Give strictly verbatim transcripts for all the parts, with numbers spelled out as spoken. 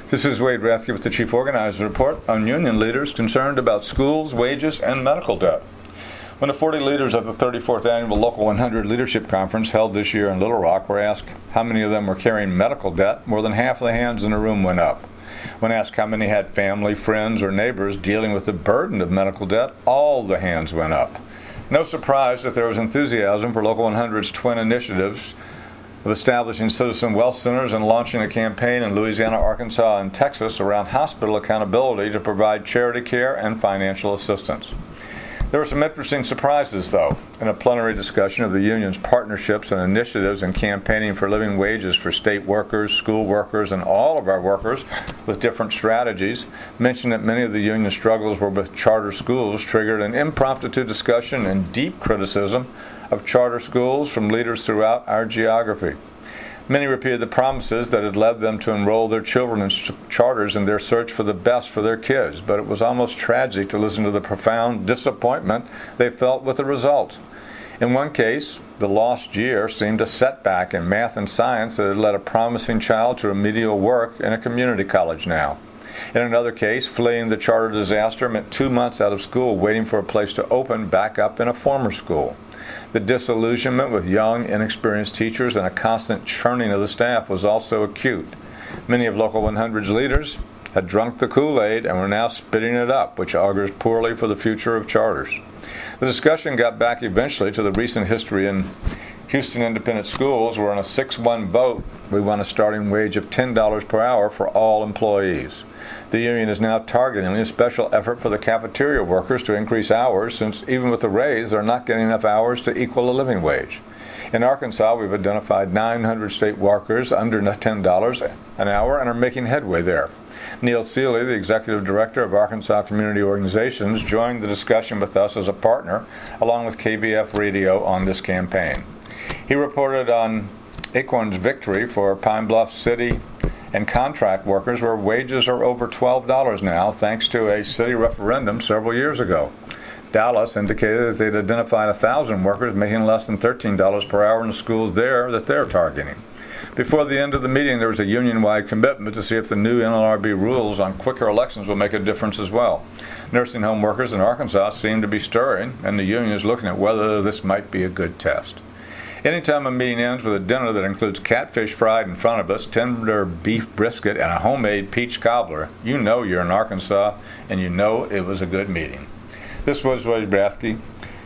This is Wade Rathke with the Chief Organizer Report on union leaders concerned about schools, wages, and medical debt. When the forty leaders of the thirty-fourth Annual Local one hundred Leadership Conference held this year in Little Rock were asked how many of them were carrying medical debt, more than half of the hands in the room went up. When asked how many had family, friends, or neighbors dealing with the burden of medical debt, all the hands went up. No surprise that there was enthusiasm for Local one hundred's twin initiatives of establishing citizen wealth centers and launching a campaign in Louisiana, Arkansas, and Texas around hospital accountability to provide charity care and financial assistance. There were some interesting surprises, though, in a plenary discussion of the union's partnerships and initiatives in campaigning for living wages for state workers, school workers, and all of our workers with different strategies. Mentioned that many of the union struggles were with charter schools triggered an impromptu discussion and deep criticism of charter schools from leaders throughout our geography. Many repeated the promises that had led them to enroll their children in charters in their search for the best for their kids, but it was almost tragic to listen to the profound disappointment they felt with the results. In one case, the lost year seemed a setback in math and science that had led a promising child to remedial work in a community college now. In another case, fleeing the charter disaster meant two months out of school waiting for a place to open back up in a former school. The disillusionment with young, inexperienced teachers and a constant churning of the staff was also acute. Many of Local one hundred's leaders had drunk the Kool-Aid and were now spitting it up, which augurs poorly for the future of charters. The discussion got back eventually to the recent history in Houston Independent Schools, where on a six one vote, we won a starting wage of ten dollars per hour for all employees. The union is now targeting a special effort for the cafeteria workers to increase hours, since even with the raise, they're not getting enough hours to equal a living wage. In Arkansas, we've identified nine hundred state workers under ten dollars an hour and are making headway there. Neil Seeley, the Executive Director of Arkansas Community Organizations, joined the discussion with us as a partner, along with K B F Radio, on this campaign. He reported on Acorn's victory for Pine Bluff City and contract workers, where wages are over twelve dollars now, thanks to a city referendum several years ago. Dallas indicated that they'd identified one thousand workers making less than thirteen dollars per hour in the schools there that they're targeting. Before the end of the meeting, there was a union-wide commitment to see if the new N L R B rules on quicker elections will make a difference as well. Nursing home workers in Arkansas seem to be stirring, and the union is looking at whether this might be a good test. Anytime a meeting ends with a dinner that includes catfish fried in front of us, tender beef brisket, and a homemade peach cobbler, you know you're in Arkansas, and you know it was a good meeting. This was Wade Rathke,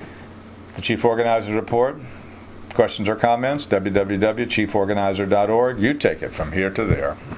the Chief Organizer's Report. Questions or comments? w w w dot chief organizer dot org. You take it from here to there.